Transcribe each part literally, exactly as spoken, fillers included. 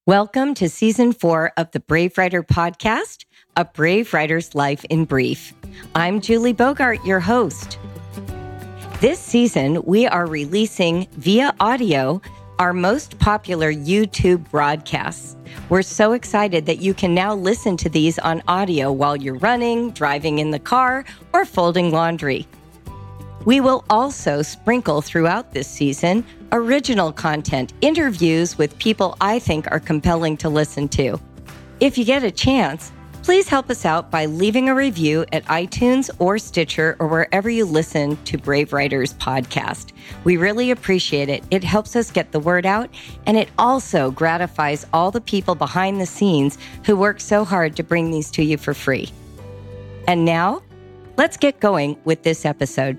Welcome to Season four of the Brave Writer Podcast, A Brave Writer's Life in Brief. I'm Julie Bogart, your host. This season, we are releasing via audio our most popular YouTube broadcasts. We're so excited that you can now listen to these on audio while you're running, driving in the car, or folding laundry. We will also sprinkle throughout this season original content, interviews with people I think are compelling to listen to. If you get a chance, please help us out by leaving a review at iTunes or Stitcher or wherever you listen to Brave Writers Podcast. We really appreciate it. It helps us get the word out, and it also gratifies all the people behind the scenes who work so hard to bring these to you for free. And now, let's get going with this episode.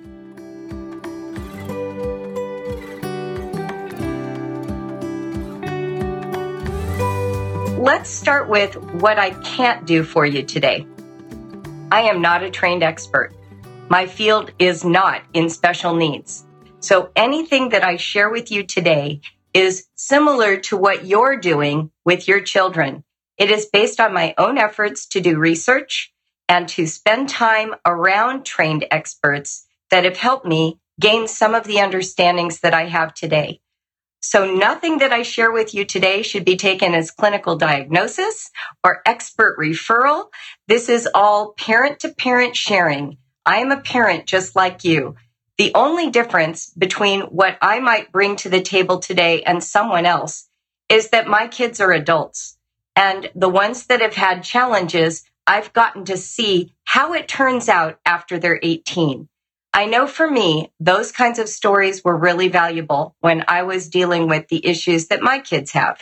Let's start with what I can't do for you today. I am not a trained expert. My field is not in special needs. So anything that I share with you today is similar to what you're doing with your children. It is based on my own efforts to do research and to spend time around trained experts that have helped me gain some of the understandings that I have today. So nothing that I share with you today should be taken as clinical diagnosis or expert referral. This is all parent-to-parent sharing. I am a parent just like you. The only difference between what I might bring to the table today and someone else is that my kids are adults. And the ones that have had challenges, I've gotten to see how it turns out after they're eighteen. I know for me, those kinds of stories were really valuable when I was dealing with the issues that my kids have.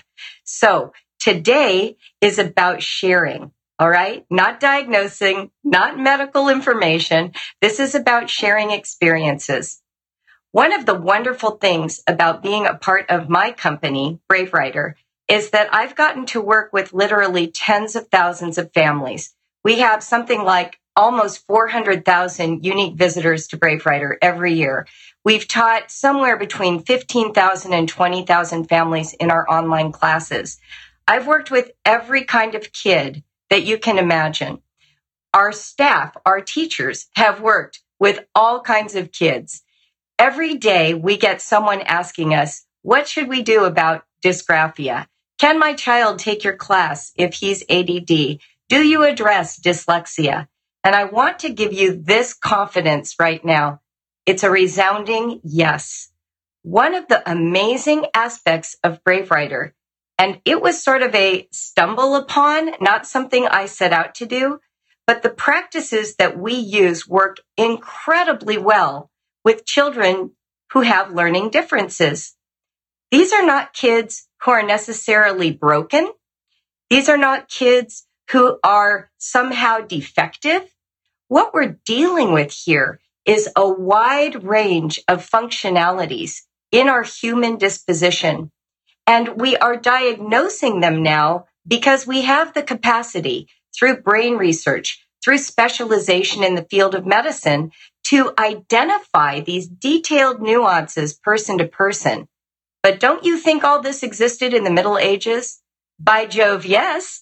So today is about sharing, all right? Not diagnosing, not medical information. This is about sharing experiences. One of the wonderful things about being a part of my company, Brave Writer, is that I've gotten to work with literally tens of thousands of families. We have something like almost four hundred thousand unique visitors to Brave Writer every year. We've taught somewhere between fifteen thousand and twenty thousand families in our online classes. I've worked with every kind of kid that you can imagine. Our staff, our teachers, have worked with all kinds of kids. Every day we get someone asking us, what should we do about dysgraphia? Can my child take your class if he's A D D? Do you address dyslexia? And I want to give you this confidence right now. It's a resounding yes. One of the amazing aspects of Brave Writer, and it was sort of a stumble upon, not something I set out to do, but the practices that we use work incredibly well with children who have learning differences. These are not kids who are necessarily broken. These are not kids who are somehow defective. What we're dealing with here is a wide range of functionalities in our human disposition. And we are diagnosing them now because we have the capacity through brain research, through specialization in the field of medicine, to identify these detailed nuances person to person. But don't you think all this existed in the Middle Ages? By Jove, yes.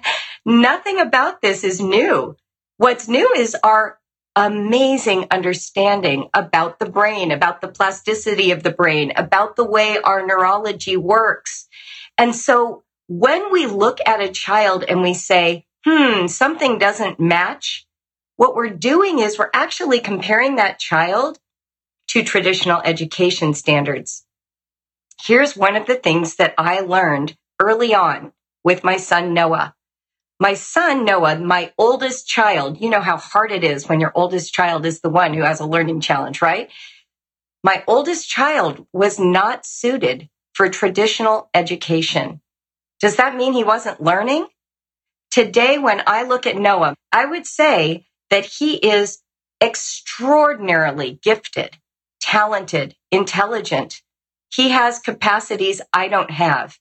Nothing about this is new. What's new is our amazing understanding about the brain, about the plasticity of the brain, about the way our neurology works. And so when we look at a child and we say, hmm, something doesn't match, what we're doing is we're actually comparing that child to traditional education standards. Here's one of the things that I learned early on with my son, Noah. My son, Noah, my oldest child, you know how hard it is when your oldest child is the one who has a learning challenge, right? My oldest child was not suited for traditional education. Does that mean he wasn't learning? Today, when I look at Noah, I would say that he is extraordinarily gifted, talented, intelligent. He has capacities I don't have.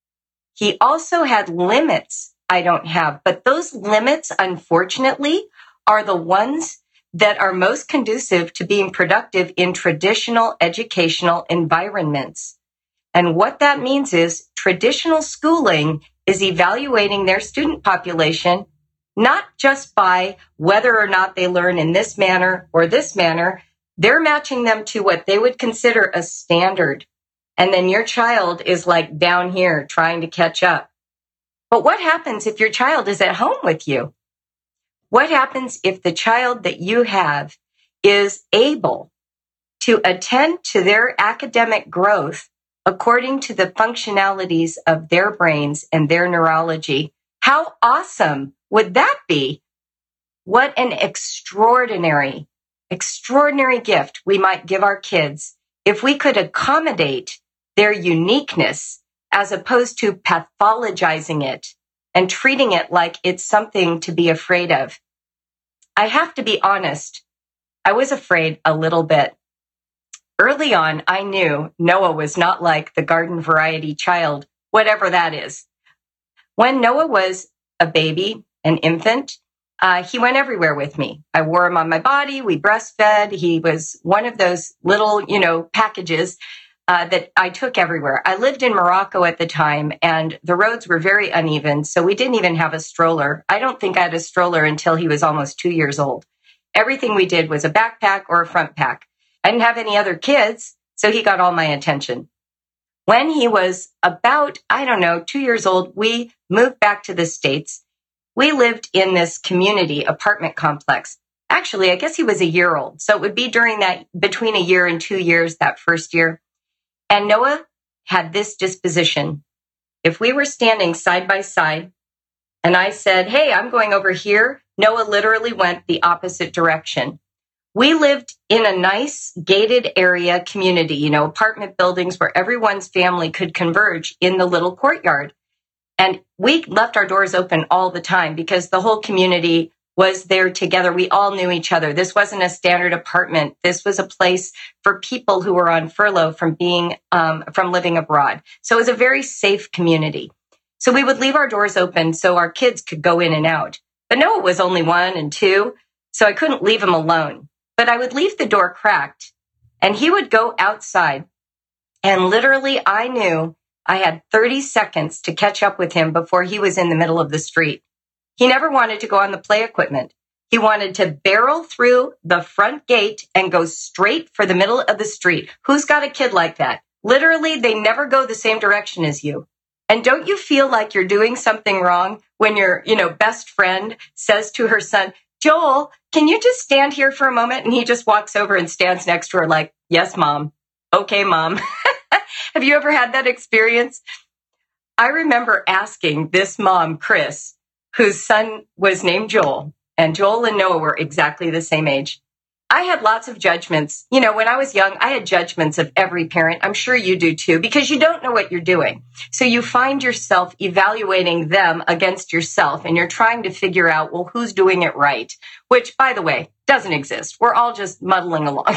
He also had limits I don't have, but those limits, unfortunately, are the ones that are most conducive to being productive in traditional educational environments. And what that means is traditional schooling is evaluating their student population, not just by whether or not they learn in this manner or this manner. They're matching them to what they would consider a standard. And then your child is like down here trying to catch up. But what happens if your child is at home with you? What happens if the child that you have is able to attend to their academic growth according to the functionalities of their brains and their neurology? How awesome would that be? What an extraordinary, extraordinary gift we might give our kids if we could accommodate their uniqueness as opposed to pathologizing it and treating it like it's something to be afraid of. I have to be honest, I was afraid a little bit. Early on, I knew Noah was not like the garden variety child, whatever that is. When Noah was a baby, an infant, uh, he went everywhere with me. I wore him on my body. We breastfed. He was one of those little, you know, packages uh, that I took everywhere. I lived in Morocco at the time, and the roads were very uneven, so we didn't even have a stroller. I don't think I had a stroller until he was almost two years old. Everything we did was a backpack or a front pack. I didn't have any other kids, so he got all my attention. When he was about, I don't know, two years old, we moved back to the States. We lived in this community apartment complex. Actually, I guess he was a year old. So it would be during that, between a year and two years, that first year. And Noah had this disposition. If we were standing side by side and I said, hey, I'm going over here, Noah literally went the opposite direction. We lived in a nice gated area community, you know, apartment buildings where everyone's family could converge in the little courtyard. And we left our doors open all the time because the whole community was there together. We all knew each other. This wasn't a standard apartment. This was a place for people who were on furlough from being, um, from living abroad. So it was a very safe community. So we would leave our doors open so our kids could go in and out. But Noah was only one and two, so I couldn't leave him alone. But I would leave the door cracked and he would go outside. And literally, I knew I had thirty seconds to catch up with him before he was in the middle of the street. He never wanted to go on the play equipment. He wanted to barrel through the front gate and go straight for the middle of the street. Who's got a kid like that? Literally, they never go the same direction as you. And don't you feel like you're doing something wrong when your, you know, best friend says to her son, Joel, can you just stand here for a moment? And he just walks over and stands next to her like, yes, mom. Okay, mom. Have you ever had that experience? I remember asking this mom, Chris, whose son was named Joel, and Joel and Noah were exactly the same age. I had lots of judgments. You know, when I was young, I had judgments of every parent. I'm sure you do too, because you don't know what you're doing. So you find yourself evaluating them against yourself, and you're trying to figure out, well, who's doing it right? Which, by the way, doesn't exist. We're all just muddling along.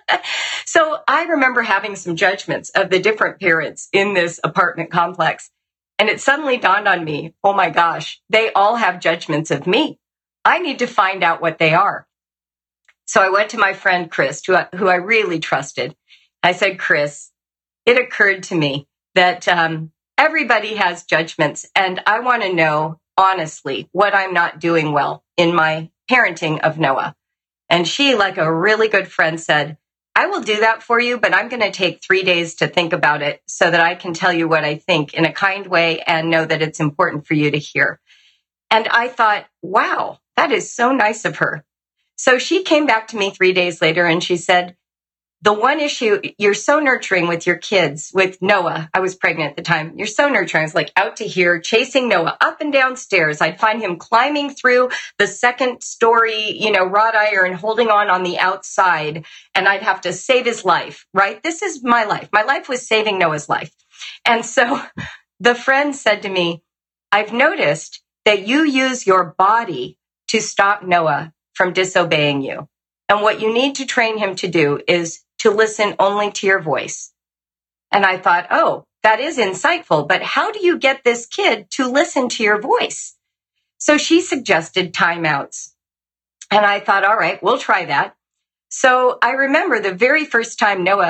So I remember having some judgments of the different parents in this apartment complex. And it suddenly dawned on me, oh my gosh, they all have judgments of me. I need to find out what they are. So I went to my friend, Chris, who I, who I really trusted. I said, Chris, it occurred to me that um, everybody has judgments. And I want to know, honestly, what I'm not doing well in my parenting of Noah. And she, like a really good friend, said, I will do that for you, but I'm going to take three days to think about it so that I can tell you what I think in a kind way and know that it's important for you to hear. And I thought, wow, that is so nice of her. So she came back to me three days later and she said, the one issue, you're so nurturing with your kids, with Noah. I was pregnant at the time. You're so nurturing. I was like out to here chasing Noah up and down stairs. I'd find him climbing through the second story, you know, wrought iron, holding on on the outside. And I'd have to save his life, right? This is my life. My life was saving Noah's life. And so the friend said to me, I've noticed that you use your body to stop Noah from disobeying you. And what you need to train him to do is to listen only to your voice. And I thought, oh, that is insightful, but how do you get this kid to listen to your voice? So she suggested timeouts. And I thought, all right, we'll try that. So I remember the very first time Noah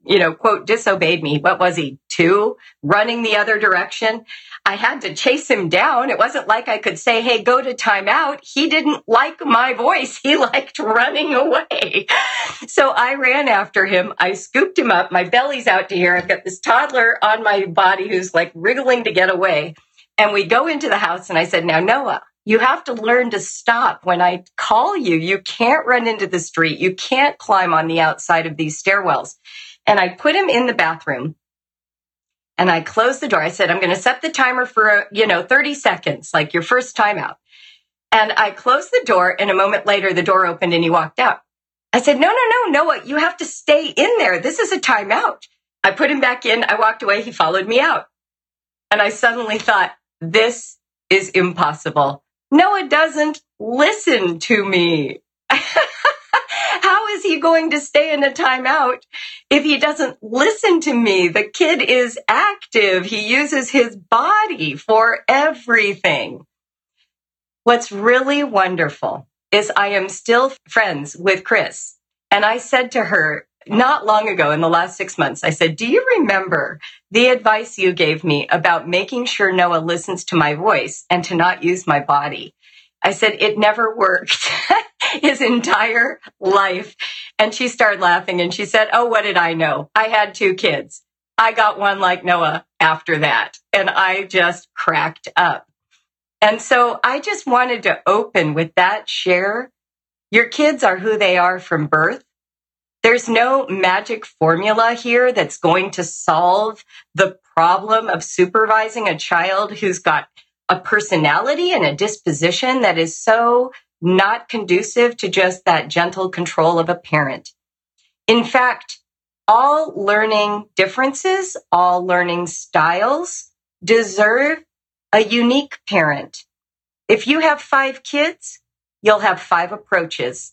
you know, quote, disobeyed me. What was he, two, running the other direction? I had to chase him down. It wasn't like I could say, hey, go to timeout. He didn't like my voice. He liked running away. So I ran after him. I scooped him up. My belly's out to here. I've got this toddler on my body who's like wriggling to get away. And we go into the house and I said, now, Noah, you have to learn to stop when I call you. You can't run into the street. You can't climb on the outside of these stairwells. And I put him in the bathroom and I closed the door. I said, I'm going to set the timer for, you know, thirty seconds, like your first time out. And I closed the door and a moment later, the door opened and he walked out. I said, no, no, no, Noah, you have to stay in there. This is a timeout. I put him back in. I walked away. He followed me out. And I suddenly thought, this is impossible. Noah doesn't listen to me. How is he going to stay in a timeout if he doesn't listen to me? The kid is active. He uses his body for everything. What's really wonderful is I am still friends with Chris. And I said to her not long ago in the last six months, I said, do you remember the advice you gave me about making sure Noah listens to my voice and to not use my body? I said, it never worked his entire life. And she started laughing and she said, oh, what did I know? I had two kids. I got one like Noah after that. And I just cracked up. And so I just wanted to open with that share. Your kids are who they are from birth. There's no magic formula here that's going to solve the problem of supervising a child who's got a personality and a disposition that is so not conducive to just that gentle control of a parent. In fact, all learning differences, all learning styles deserve a unique parent. If you have five kids, you'll have five approaches.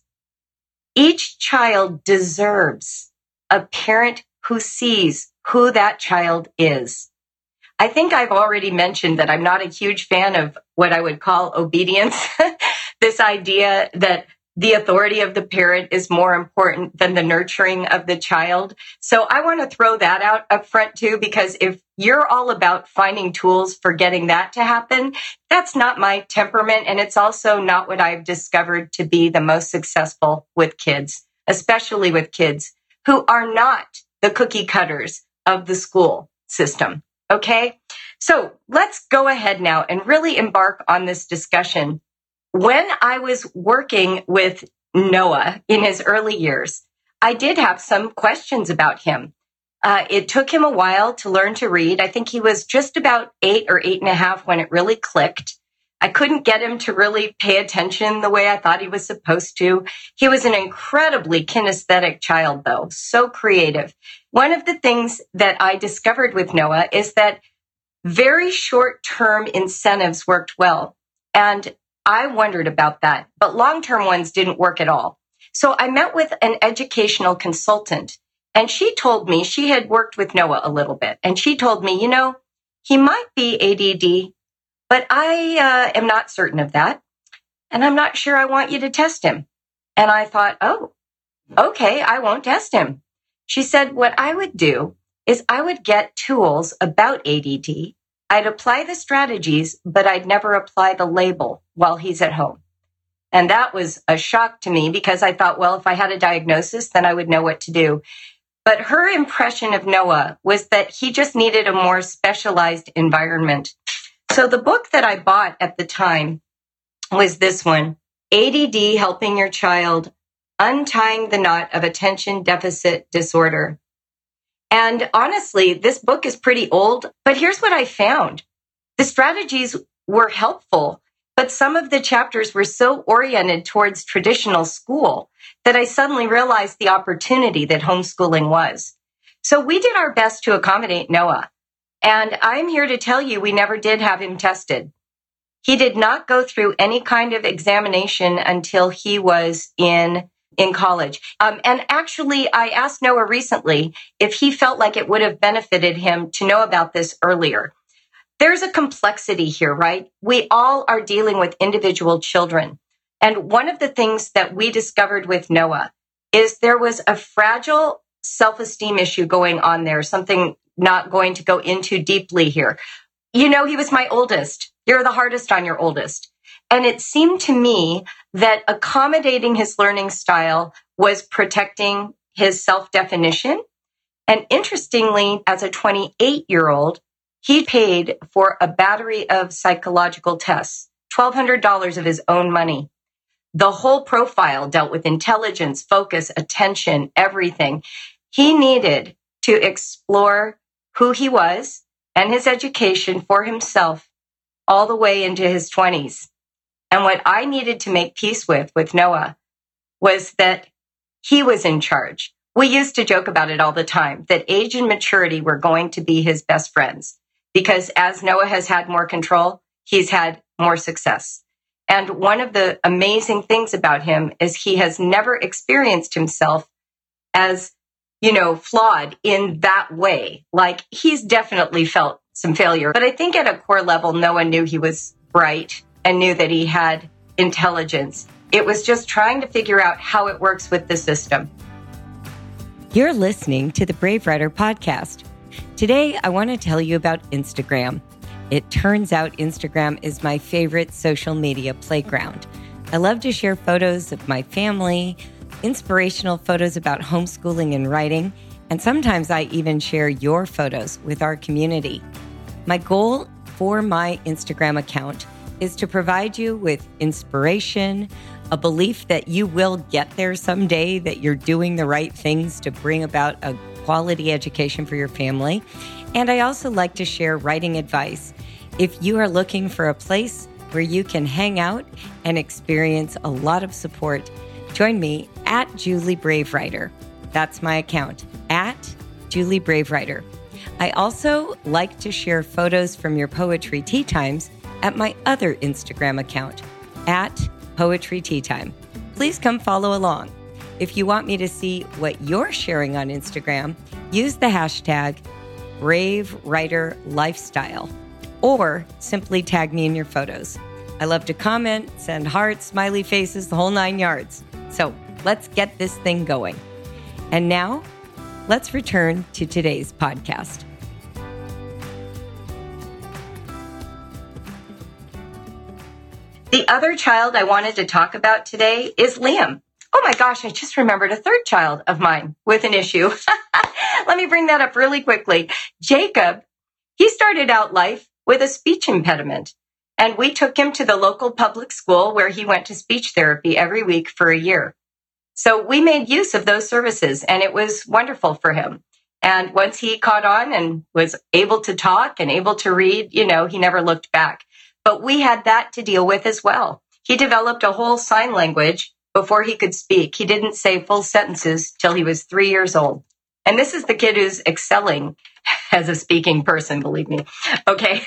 Each child deserves a parent who sees who that child is. I think I've already mentioned that I'm not a huge fan of what I would call obedience, this idea that the authority of the parent is more important than the nurturing of the child. So I want to throw that out up front too, because if you're all about finding tools for getting that to happen, that's not my temperament. And it's also not what I've discovered to be the most successful with kids, especially with kids who are not the cookie cutters of the school system. Okay, so let's go ahead now and really embark on this discussion. When I was working with Noah in his early years, I did have some questions about him. Uh, it took him a while to learn to read. I think he was just about eight or eight and a half when it really clicked. I couldn't get him to really pay attention the way I thought he was supposed to. He was an incredibly kinesthetic child, though, so creative. One of the things that I discovered with Noah is that very short-term incentives worked well. And I wondered about that, but long-term ones didn't work at all. So I met with an educational consultant, and she told me she had worked with Noah a little bit. And she told me, you know, he might be A D D, but I uh, am not certain of that. And I'm not sure I want you to test him. And I thought, oh, okay, I won't test him. She said, what I would do is I would get tools about A D D. I'd apply the strategies, but I'd never apply the label while he's at home. And that was a shock to me because I thought, well, if I had a diagnosis, then I would know what to do. But her impression of Noah was that he just needed a more specialized environment. So the book that I bought at the time was this one, A D D Helping Your Child, Untying the Knot of Attention Deficit Disorder. And honestly, this book is pretty old, but here's what I found. The strategies were helpful, but some of the chapters were so oriented towards traditional school that I suddenly realized the opportunity that homeschooling was. So we did our best to accommodate Noah. And I'm here to tell you we never did have him tested. He did not go through any kind of examination until he was in in college. Um, and actually, I asked Noah recently if he felt like it would have benefited him to know about this earlier. There's a complexity here, right? We all are dealing with individual children. And one of the things that we discovered with Noah is there was a fragile self-esteem issue going on there, something not going to go into deeply here. You know, he was my oldest. You're the hardest on your oldest. And it seemed to me that accommodating his learning style was protecting his self-definition. And interestingly, as a twenty-eight-year-old, he paid for a battery of psychological tests, twelve hundred dollars of his own money. The whole profile dealt with intelligence, focus, attention, everything. He needed to explore who he was and his education for himself all the way into his twenties. And what I needed to make peace with, with Noah, was that he was in charge. We used to joke about it all the time, that age and maturity were going to be his best friends. Because as Noah has had more control, he's had more success. And one of the amazing things about him is he has never experienced himself as, you know, flawed in that way. Like, he's definitely felt some failure. But I think at a core level, Noah knew he was bright and knew that he had intelligence. It was just trying to figure out how it works with the system. You're listening to the Brave Writer podcast. Today, I want to tell you about Instagram. It turns out Instagram is my favorite social media playground. I love to share photos of my family, inspirational photos about homeschooling and writing, and sometimes I even share your photos with our community. My goal for my Instagram account is to provide you with inspiration, a belief that you will get there someday, that you're doing the right things to bring about a quality education for your family. And I also like to share writing advice. If you are looking for a place where you can hang out and experience a lot of support, join me at Julie Brave Writer. That's my account, at Julie Brave Writer. I also like to share photos from your poetry tea times at my other Instagram account, at Poetry Tea Time. Please come follow along. If you want me to see what you're sharing on Instagram, use the hashtag Brave Writer Lifestyle, or simply tag me in your photos. I love to comment, send hearts, smiley faces, the whole nine yards. So let's get this thing going. And now, let's return to today's podcast. The other child I wanted to talk about today is Liam. Oh my gosh, I just remembered a third child of mine with an issue. Let me bring that up really quickly. Jacob, he started out life with a speech impediment, and we took him to the local public school where he went to speech therapy every week for a year. So we made use of those services, and it was wonderful for him. And once he caught on and was able to talk and able to read, you know, he never looked back. But we had that to deal with as well. He developed a whole sign language before he could speak. He didn't say full sentences till he was three years old. And this is the kid who's excelling as a speaking person, believe me. Okay.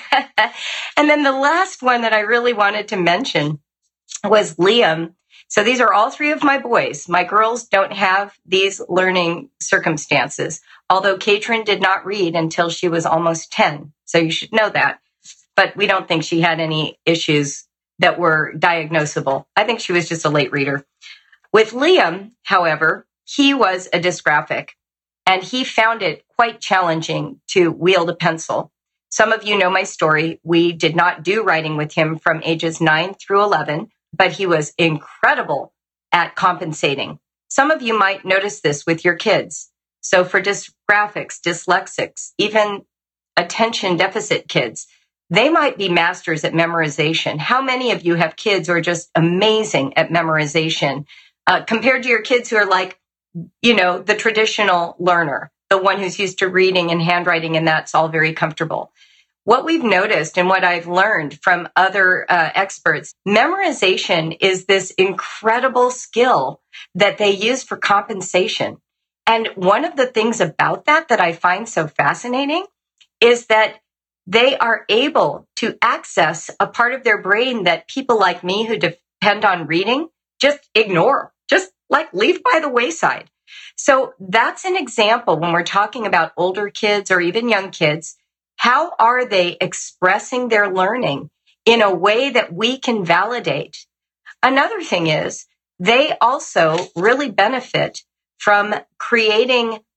And then the last one that I really wanted to mention was Liam. So these are all three of my boys. My girls don't have these learning circumstances, although Katrin did not read until she was almost ten. So you should know that. But we don't think she had any issues that were diagnosable. I think she was just a late reader. With Liam, however, he was a dysgraphic, and he found it quite challenging to wield a pencil. Some of you know my story. We did not do writing with him from ages nine through eleven, but he was incredible at compensating. Some of you might notice this with your kids. So for dysgraphics, dyslexics, even attention deficit kids, they might be masters at memorization. How many of you have kids who are just amazing at memorization uh, compared to your kids who are like, you know, the traditional learner, the one who's used to reading and handwriting, and that's all very comfortable. What we've noticed and what I've learned from other uh, experts, memorization is this incredible skill that they use for compensation. And one of the things about that that I find so fascinating is that they are able to access a part of their brain that people like me who depend on reading just ignore, just like leave by the wayside. So that's an example when we're talking about older kids or even young kids. How are they expressing their learning in a way that we can validate? Another thing is they also really benefit from creating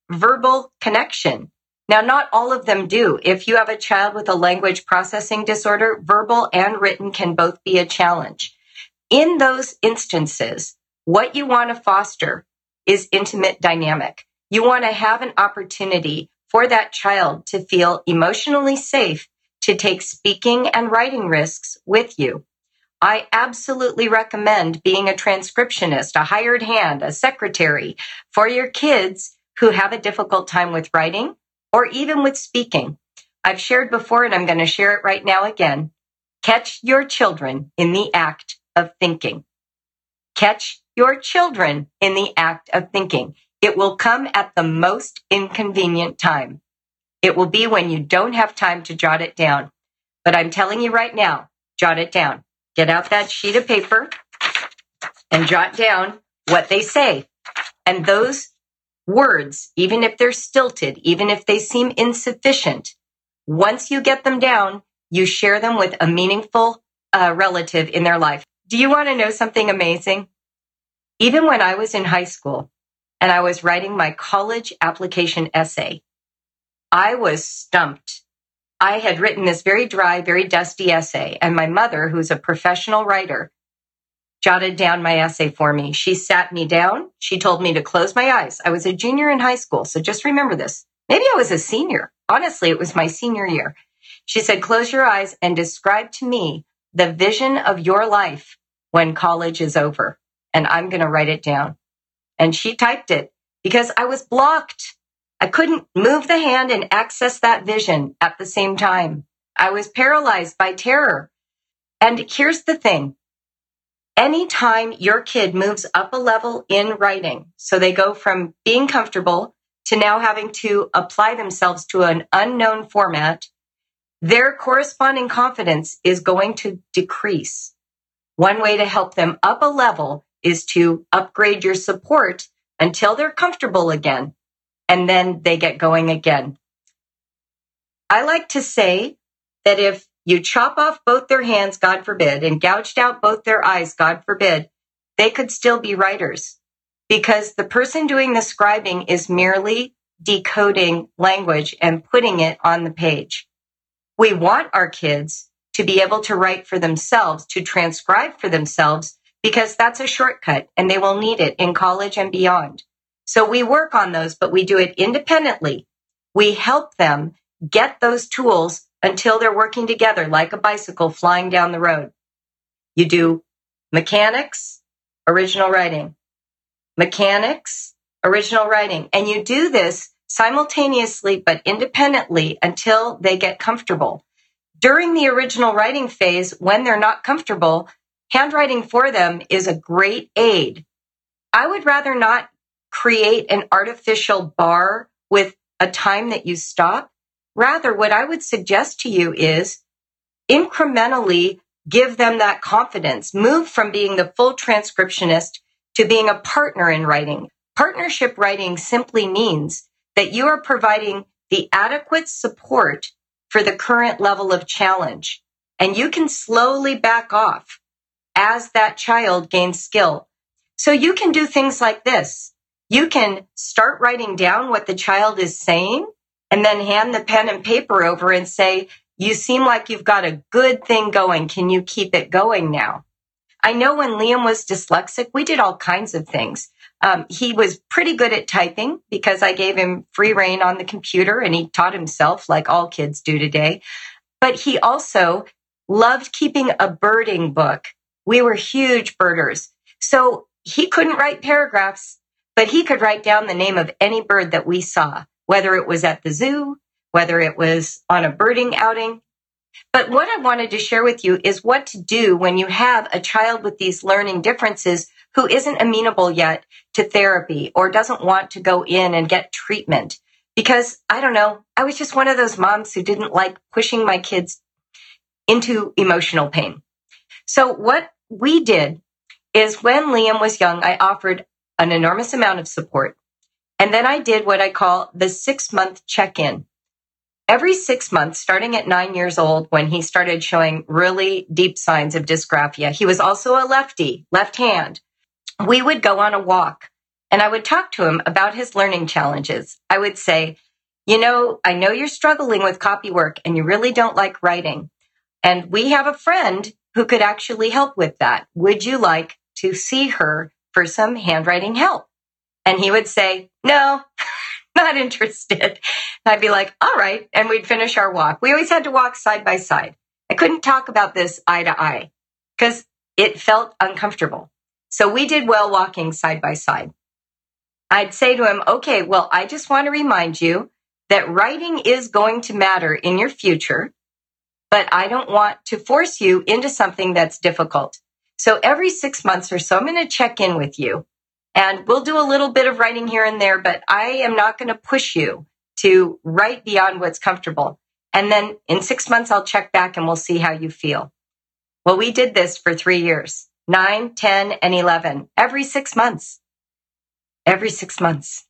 verbal connection. Now, not all of them do. If you have a child with a language processing disorder, verbal and written can both be a challenge. In those instances, what you want to foster is intimate dynamic. You want to have an opportunity for that child to feel emotionally safe to take speaking and writing risks with you. I absolutely recommend being a transcriptionist, a hired hand, a secretary for your kids who have a difficult time with writing or even with speaking. I've shared before, and I'm going to share it right now again. Catch your children in the act of thinking. Catch your children in the act of thinking. It will come at the most inconvenient time. It will be when you don't have time to jot it down. But I'm telling you right now, jot it down. Get out that sheet of paper and jot down what they say. And those words, even if they're stilted, even if they seem insufficient, once you get them down, you share them with a meaningful uh, relative in their life. Do you want to know something amazing? Even when I was in high school and I was writing my college application essay, I was stumped. I had written this very dry, very dusty essay, and my mother, who's a professional writer, jotted down my essay for me. She sat me down. She told me to close my eyes. I was a junior in high school, so just remember this. Maybe I was a senior. Honestly, it was my senior year. She said, close your eyes and describe to me the vision of your life when college is over, and I'm going to write it down. And she typed it because I was blocked. I couldn't move the hand and access that vision at the same time. I was paralyzed by terror. And here's the thing. Anytime your kid moves up a level in writing, so they go from being comfortable to now having to apply themselves to an unknown format, their corresponding confidence is going to decrease. One way to help them up a level is to upgrade your support until they're comfortable again, and then they get going again. I like to say that if you chop off both their hands, God forbid, and gouged out both their eyes, God forbid, they could still be writers, because the person doing the scribing is merely decoding language and putting it on the page. We want our kids to be able to write for themselves, to transcribe for themselves, because that's a shortcut and they will need it in college and beyond. So we work on those, but we do it independently. We help them get those tools until they're working together like a bicycle flying down the road. You do mechanics, original writing, mechanics, original writing, and you do this simultaneously but independently until they get comfortable. During the original writing phase, when they're not comfortable, handwriting for them is a great aid. I would rather not create an artificial bar with a time that you stop. Rather, what I would suggest to you is incrementally give them that confidence. Move from being the full transcriptionist to being a partner in writing. Partnership writing simply means that you are providing the adequate support for the current level of challenge, and you can slowly back off as that child gains skill. So you can do things like this. You can start writing down what the child is saying and then hand the pen and paper over and say, you seem like you've got a good thing going. Can you keep it going now? I know when Liam was dyslexic, we did all kinds of things. Um, he was pretty good at typing because I gave him free rein on the computer and he taught himself like all kids do today. But he also loved keeping a birding book. We were huge birders. So he couldn't write paragraphs, but he could write down the name of any bird that we saw, whether it was at the zoo, whether it was on a birding outing. But what I wanted to share with you is what to do when you have a child with these learning differences who isn't amenable yet to therapy or doesn't want to go in and get treatment. Because, I don't know, I was just one of those moms who didn't like pushing my kids into emotional pain. So what we did is when Liam was young, I offered an enormous amount of support. And then I did what I call the six-month check-in. Every six months, starting at nine years old, when he started showing really deep signs of dysgraphia, he was also a lefty, left hand. We would go on a walk and I would talk to him about his learning challenges. I would say, you know, I know you're struggling with copy work and you really don't like writing. And we have a friend who could actually help with that. Would you like to see her for some handwriting help? And he would say, no, not interested. And I'd be like, all right. And we'd finish our walk. We always had to walk side by side. I couldn't talk about this eye to eye because it felt uncomfortable. So we did well walking side by side. I'd say to him, okay, well, I just want to remind you that writing is going to matter in your future, but I don't want to force you into something that's difficult. So every six months or so, I'm going to check in with you and we'll do a little bit of writing here and there, but I am not going to push you to write beyond what's comfortable. And then in six months, I'll check back and we'll see how you feel. Well, we did this for three years, nine, ten, and eleven, every six months, every six months.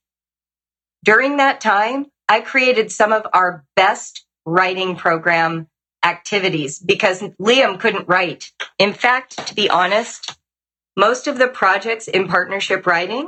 During that time, I created some of our best writing program activities because Liam couldn't write. In fact, to be honest, most of the projects in partnership writing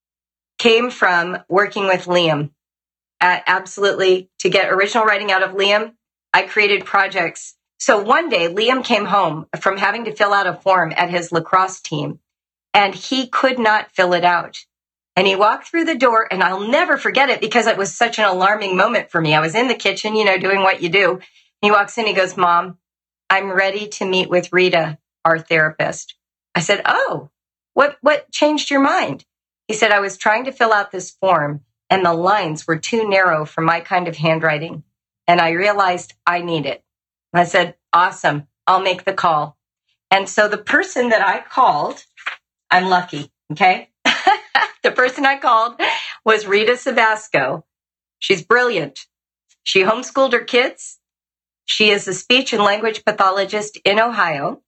came from working with Liam. Uh, absolutely. To get original writing out of Liam, I created projects. So one day, Liam came home from having to fill out a form at his lacrosse team, and he could not fill it out. And he walked through the door, and I'll never forget it because it was such an alarming moment for me. I was in the kitchen, you know, doing what you do. He walks in, he goes, Mom, I'm ready to meet with Rita, our therapist. I said, oh, what, what changed your mind? He said, I was trying to fill out this form and the lines were too narrow for my kind of handwriting. And I realized I need it. And I said, awesome, I'll make the call. And so the person that I called, I'm lucky, okay? The person I called was Rita Savasco. She's brilliant. She homeschooled her kids. She is a speech and language pathologist in Ohio.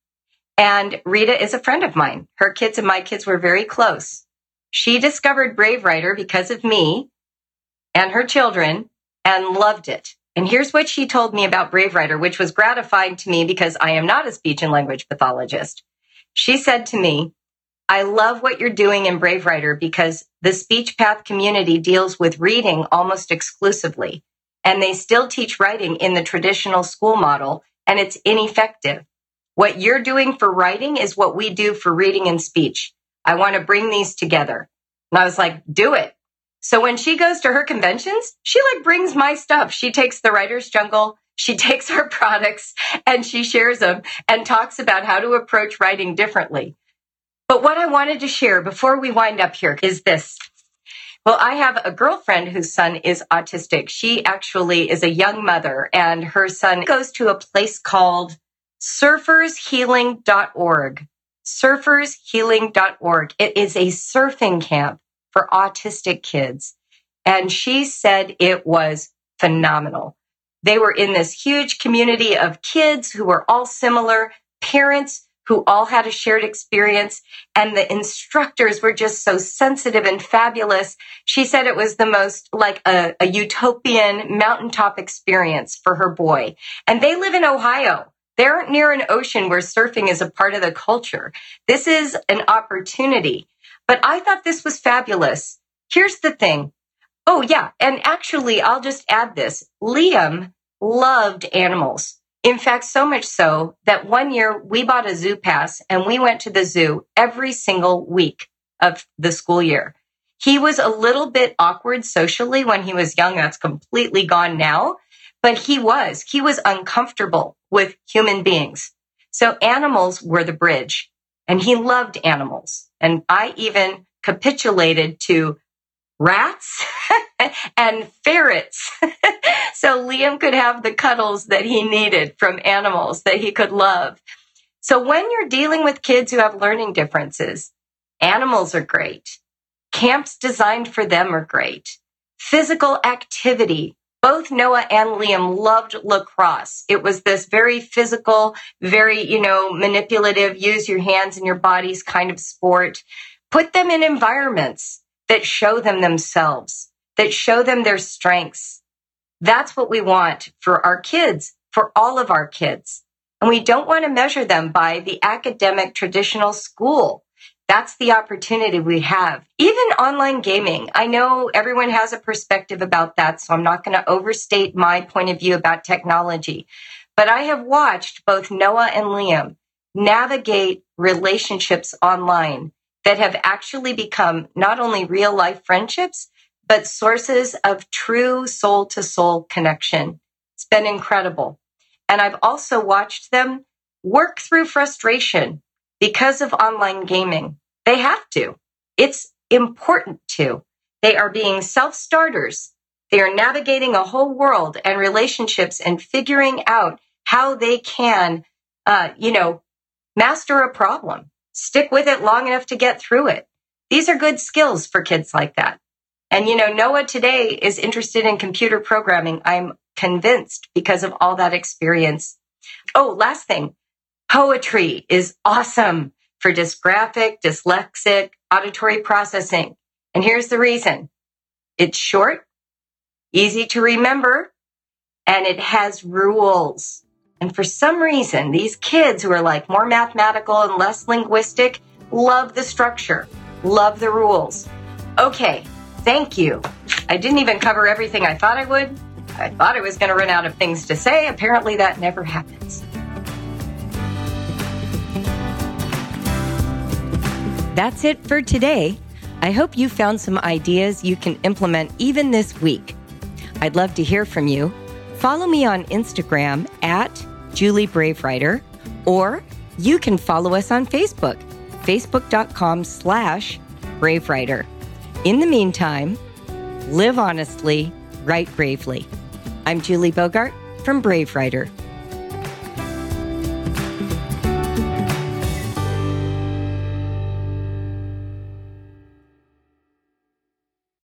And Rita is a friend of mine. Her kids and my kids were very close. She discovered Brave Writer because of me and her children and loved it. And here's what she told me about Brave Writer, which was gratifying to me because I am not a speech and language pathologist. She said to me, I love what you're doing in Brave Writer because the Speech Path community deals with reading almost exclusively. And they still teach writing in the traditional school model, and it's ineffective. What you're doing for writing is what we do for reading and speech. I want to bring these together. And I was like, do it. So when she goes to her conventions, she like brings my stuff. She takes the Writer's Jungle, she takes our products, and she shares them and talks about how to approach writing differently. But what I wanted to share before we wind up here is this. Well, I have a girlfriend whose son is autistic. She actually is a young mother, and her son goes to a place called surfers healing dot org. surfers healing dot org. It is a surfing camp for autistic kids. And she said it was phenomenal. They were in this huge community of kids who were all similar, parents who all had a shared experience, and the instructors were just so sensitive and fabulous. She said it was the most like a, a utopian mountaintop experience for her boy. And they live in Ohio. They aren't near an ocean where surfing is a part of the culture. This is an opportunity. But I thought this was fabulous. Here's the thing. Oh, yeah. And actually, I'll just add this. Liam loved animals. In fact, so much so that one year we bought a zoo pass and we went to the zoo every single week of the school year. He was a little bit awkward socially when he was young. That's completely gone now. But he was. He was uncomfortable with human beings. So animals were the bridge. And he loved animals. And I even capitulated to rats and ferrets. So Liam could have the cuddles that he needed from animals that he could love. So when you're dealing with kids who have learning differences, animals are great. Camps designed for them are great. Physical activity. Both Noah and Liam loved lacrosse. It was this very physical, very, you know, manipulative, use your hands and your bodies kind of sport. Put them in environments that show them themselves, that show them their strengths. That's what we want for our kids, for all of our kids. And we don't want to measure them by the academic traditional school. That's the opportunity we have. Even online gaming. I know everyone has a perspective about that, so I'm not going to overstate my point of view about technology. But I have watched both Noah and Liam navigate relationships online that have actually become not only real life friendships, but sources of true soul to soul connection. It's been incredible. And I've also watched them work through frustration because of online gaming. They have to. It's important to. They are being self-starters. They are navigating a whole world and relationships and figuring out how they can, uh, you know, master a problem, stick with it long enough to get through it. These are good skills for kids like that. And, you know, Noah today is interested in computer programming. I'm convinced because of all that experience. Oh, last thing. Poetry is awesome for dysgraphic, dyslexic, auditory processing. And here's the reason. It's short, easy to remember, and it has rules. And for some reason, these kids who are like more mathematical and less linguistic love the structure, love the rules. Okay, thank you. I didn't even cover everything I thought I would. I thought I was going to run out of things to say. Apparently that never happens. That's it for today. I hope you found some ideas you can implement even this week. I'd love to hear from you. Follow me on Instagram at Julie Bravewriter, or you can follow us on Facebook, facebook.com slash Bravewriter. In the meantime, live honestly, write bravely. I'm Julie Bogart from Bravewriter.